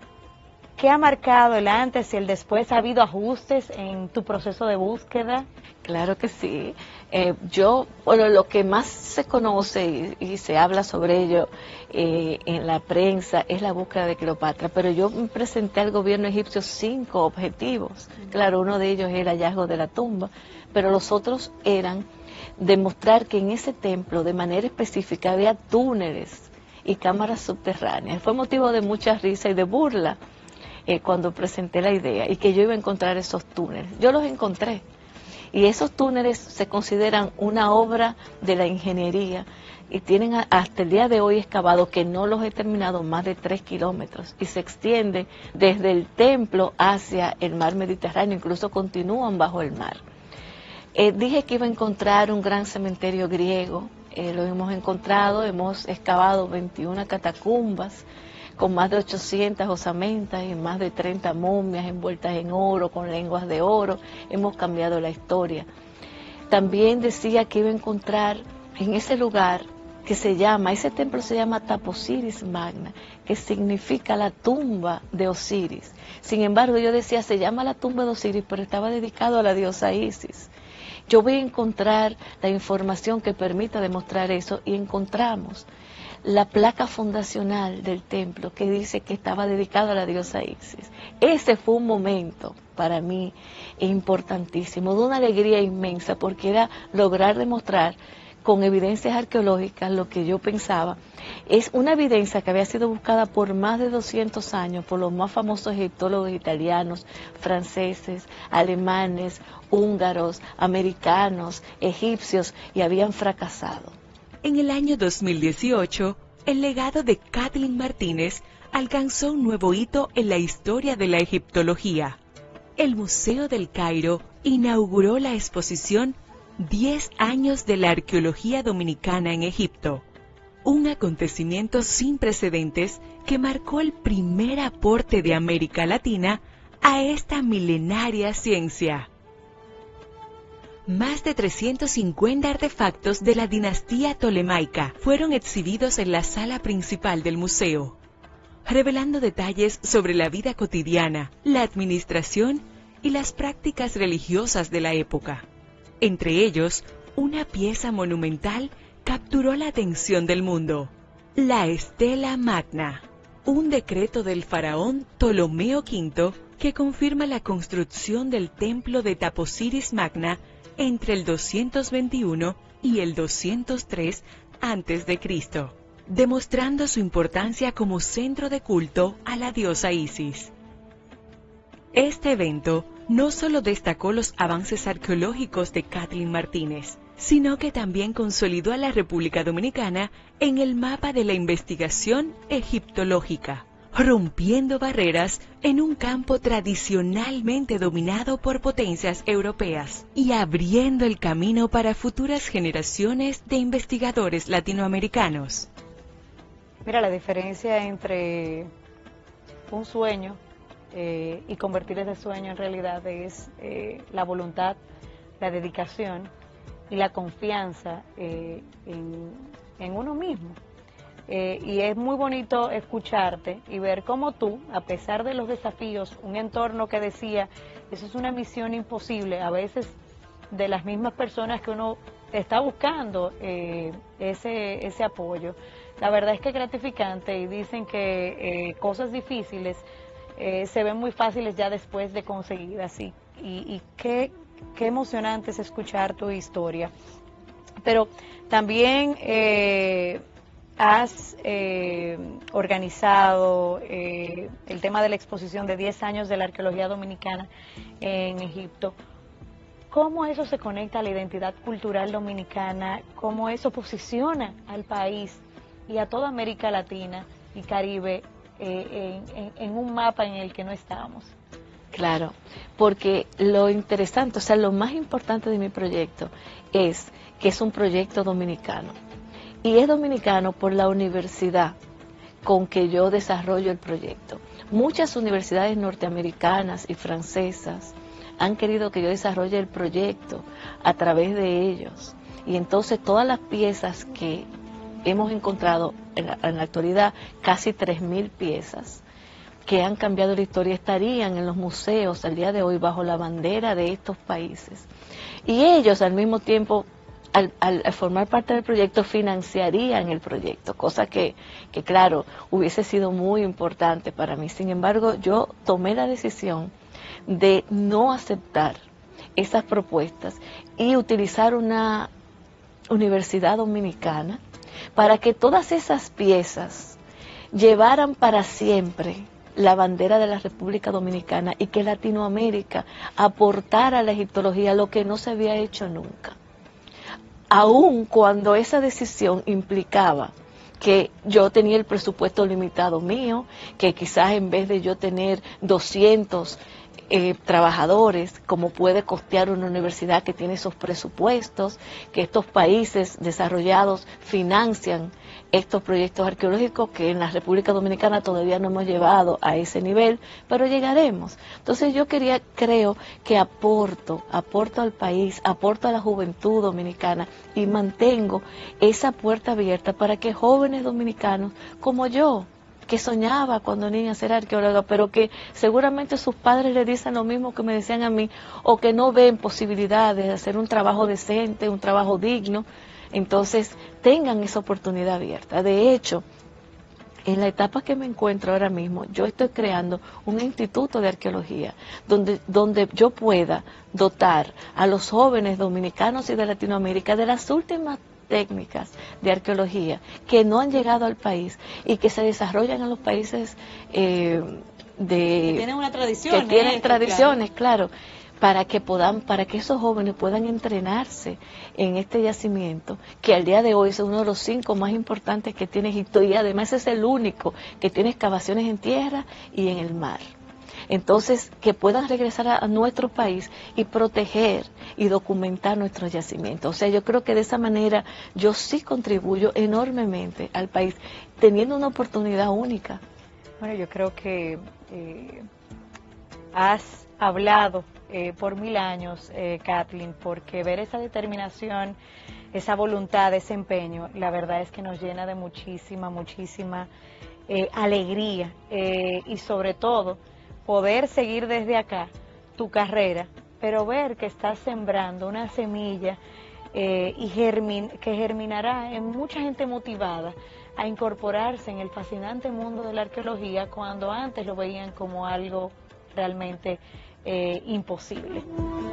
Speaker 3: ¿qué ha marcado el antes y el después? ¿Ha habido ajustes en tu proceso de búsqueda?
Speaker 22: Claro que sí. Eh, yo, bueno, lo que más se conoce y, y se habla sobre ello eh, en la prensa es la búsqueda de Cleopatra, pero yo me presenté al gobierno egipcio cinco objetivos. Claro, uno de ellos era el hallazgo de la tumba, pero los otros eran demostrar que en ese templo, de manera específica, había túneles y cámaras subterráneas. Fue motivo de mucha risa y de burla eh, cuando presenté la idea, y que yo iba a encontrar esos túneles. Yo los encontré. Y esos túneles se consideran una obra de la ingeniería y tienen a, hasta el día de hoy excavados, que no los he terminado, más de tres kilómetros. Y se extiende desde el templo hacia el mar Mediterráneo, incluso continúan bajo el mar. Eh, dije que iba a encontrar un gran cementerio griego, eh, lo hemos encontrado, hemos excavado veintiuna catacumbas, con más de ochocientas osamentas y más de treinta momias envueltas en oro, con lenguas de oro. Hemos cambiado la historia. También decía que iba a encontrar en ese lugar que se llama, ese templo se llama Taposiris Magna, que significa la tumba de Osiris. Sin embargo, yo decía, se llama la tumba de Osiris, pero estaba dedicado a la diosa Isis. Yo voy a encontrar la información que permita demostrar eso, y encontramos la placa fundacional del templo que dice que estaba dedicado a la diosa Isis. Ese fue un momento para mí importantísimo, de una alegría inmensa, porque era lograr demostrar con evidencias arqueológicas lo que yo pensaba. Es una evidencia que había sido buscada por más de doscientos años por los más famosos egiptólogos italianos, franceses, alemanes, húngaros, americanos, egipcios, y habían fracasado.
Speaker 23: En el año dos mil dieciocho, el legado de Kathleen Martínez alcanzó un nuevo hito en la historia de la egiptología. El Museo del Cairo inauguró la exposición diez años de la arqueología dominicana en Egipto, un acontecimiento sin precedentes que marcó el primer aporte de América Latina a esta milenaria ciencia. Más de trescientos cincuenta artefactos de la dinastía tolemaica fueron exhibidos en la sala principal del museo, revelando detalles sobre la vida cotidiana, la administración y las prácticas religiosas de la época. Entre ellos, una pieza monumental capturó la atención del mundo: la Estela Magna, un decreto del faraón Ptolomeo quinto que confirma la construcción del templo de Taposiris Magna entre el doscientos veintiuno y el doscientos tres antes de Cristo, demostrando su importancia como centro de culto a la diosa Isis. Este evento no solo destacó los avances arqueológicos de Kathleen Martínez, sino que también consolidó a la República Dominicana en el mapa de la investigación egiptológica, rompiendo barreras en un campo tradicionalmente dominado por potencias europeas y abriendo el camino para futuras generaciones de investigadores latinoamericanos.
Speaker 3: Mira, la diferencia entre un sueño eh, y convertir ese sueño en realidad es eh, la voluntad, la dedicación y la confianza eh, en, en uno mismo. Eh, y es muy bonito escucharte y ver cómo tú, a pesar de los desafíos, un entorno que decía, eso es una misión imposible, a veces de las mismas personas que uno está buscando eh, ese, ese apoyo. La verdad es que es gratificante y dicen que eh, cosas difíciles eh, se ven muy fáciles ya después de conseguidas. Y, y, y qué, qué emocionante es escuchar tu historia. Pero también eh, has eh, organizado eh, el tema de la exposición de diez años de la arqueología dominicana en Egipto. ¿Cómo eso se conecta a la identidad cultural dominicana? ¿Cómo eso posiciona al país y a toda América Latina y Caribe eh, en, en, en un mapa en el que no estábamos?
Speaker 22: Claro, porque lo interesante, o sea, lo más importante de mi proyecto es que es un proyecto dominicano. Y es dominicano por la universidad con que yo desarrollo el proyecto. Muchas universidades norteamericanas y francesas han querido que yo desarrolle el proyecto a través de ellos. Y entonces todas las piezas que hemos encontrado en la, en la actualidad, casi tres mil piezas, que han cambiado la historia, estarían en los museos al día de hoy bajo la bandera de estos países. Y ellos al mismo tiempo, Al, al, al formar parte del proyecto, financiarían el proyecto, cosa que, que claro, hubiese sido muy importante para mí. Sin embargo, yo tomé la decisión de no aceptar esas propuestas y utilizar una universidad dominicana para que todas esas piezas llevaran para siempre la bandera de la República Dominicana y que Latinoamérica aportara a la egiptología lo que no se había hecho nunca. Aun cuando esa decisión implicaba que yo tenía el presupuesto limitado mío, que quizás en vez de yo tener doscientos eh, trabajadores, como puede costear una universidad que tiene esos presupuestos, que estos países desarrollados financian estos proyectos arqueológicos que en la República Dominicana todavía no hemos llevado a ese nivel, pero llegaremos. Entonces yo quería, creo que aporto, aporto al país, aporto a la juventud dominicana y mantengo esa puerta abierta para que jóvenes dominicanos como yo, que soñaba cuando niña ser arqueóloga, pero que seguramente sus padres le dicen lo mismo que me decían a mí, o que no ven posibilidades de hacer un trabajo decente, un trabajo digno, entonces tengan esa oportunidad abierta. De hecho, en la etapa que me encuentro ahora mismo, yo estoy creando un instituto de arqueología donde, donde yo pueda dotar a los jóvenes dominicanos y de Latinoamérica de las últimas técnicas de arqueología que no han llegado al país y que se desarrollan en los países eh, de
Speaker 3: que tienen una tradición,
Speaker 22: que tienen
Speaker 3: ¿eh?
Speaker 22: tradiciones, claro. claro. para que puedan, para que esos jóvenes puedan entrenarse en este yacimiento, que al día de hoy es uno de los cinco más importantes que tiene Egipto, y además es el único que tiene excavaciones en tierra y en el mar. entonces que puedan regresar a, a nuestro país y proteger y documentar nuestros yacimientos. O sea, yo creo que de esa manera yo sí contribuyo enormemente al país, teniendo una oportunidad única.
Speaker 3: Bueno, yo creo que eh, has hablado eh, por mil años, eh, Kathleen, porque ver esa determinación, esa voluntad, ese empeño, la verdad es que nos llena de muchísima, muchísima eh, alegría eh, y sobre todo poder seguir desde acá tu carrera, pero ver que estás sembrando una semilla eh, y germin, que germinará en mucha gente motivada a incorporarse en el fascinante mundo de la arqueología cuando antes lo veían como algo realmente eh, imposible.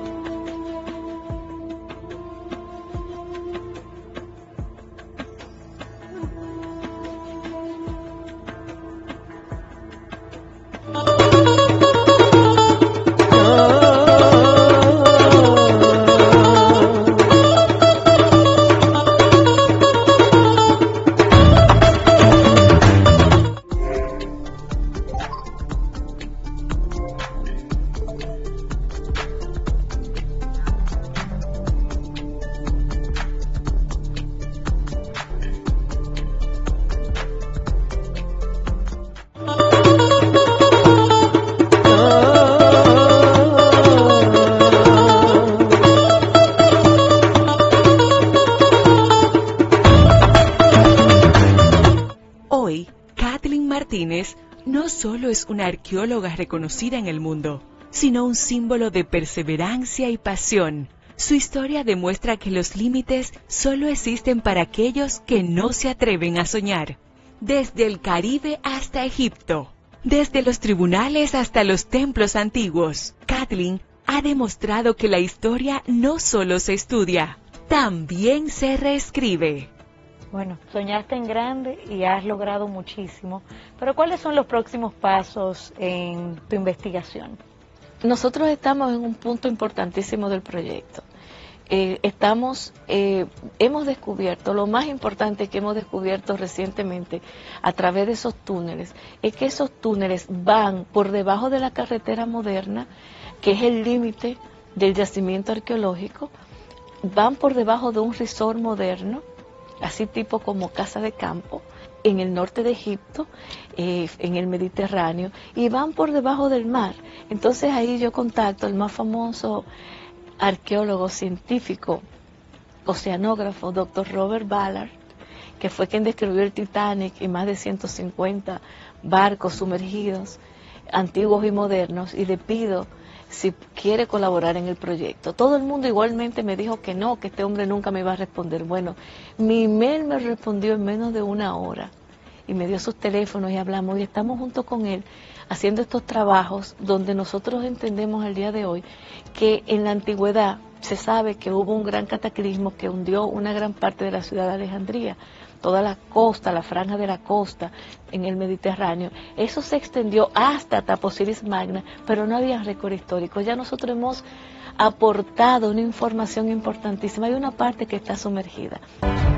Speaker 23: No solo es una arqueóloga reconocida en el mundo, sino un símbolo de perseverancia y pasión. Su historia demuestra que los límites solo existen para aquellos que no se atreven a soñar. Desde el Caribe hasta Egipto, desde los tribunales hasta los templos antiguos, Kathleen ha demostrado que la historia no solo se estudia, también se reescribe.
Speaker 3: Bueno, soñaste en grande y has logrado muchísimo, pero ¿cuáles son los próximos pasos en tu investigación?
Speaker 22: Nosotros estamos en un punto importantísimo del proyecto. Eh, estamos, eh, hemos descubierto, lo más importante que hemos descubierto recientemente a través de esos túneles, es que esos túneles van por debajo de la carretera moderna, que es el límite del yacimiento arqueológico, van por debajo de un resort moderno, así tipo como casa de campo, en el norte de Egipto, eh, en el Mediterráneo, y van por debajo del mar. Entonces ahí yo contacto al más famoso arqueólogo científico, oceanógrafo, doctor Robert Ballard, que fue quien describió el Titanic y más de ciento cincuenta barcos sumergidos, antiguos y modernos, y le pido si quiere colaborar en el proyecto. Todo el mundo igualmente me dijo que no, que este hombre nunca me iba a responder. Bueno, mi email me respondió en menos de una hora y me dio sus teléfonos y hablamos y estamos junto con él haciendo estos trabajos donde nosotros entendemos al día de hoy que en la antigüedad se sabe que hubo un gran cataclismo que hundió una gran parte de la ciudad de Alejandría, toda la costa, la franja de la costa en el Mediterráneo. Eso se extendió hasta Taposiris Magna, pero no había récord histórico. Ya nosotros hemos aportado una información importantísima. Hay una parte que está sumergida.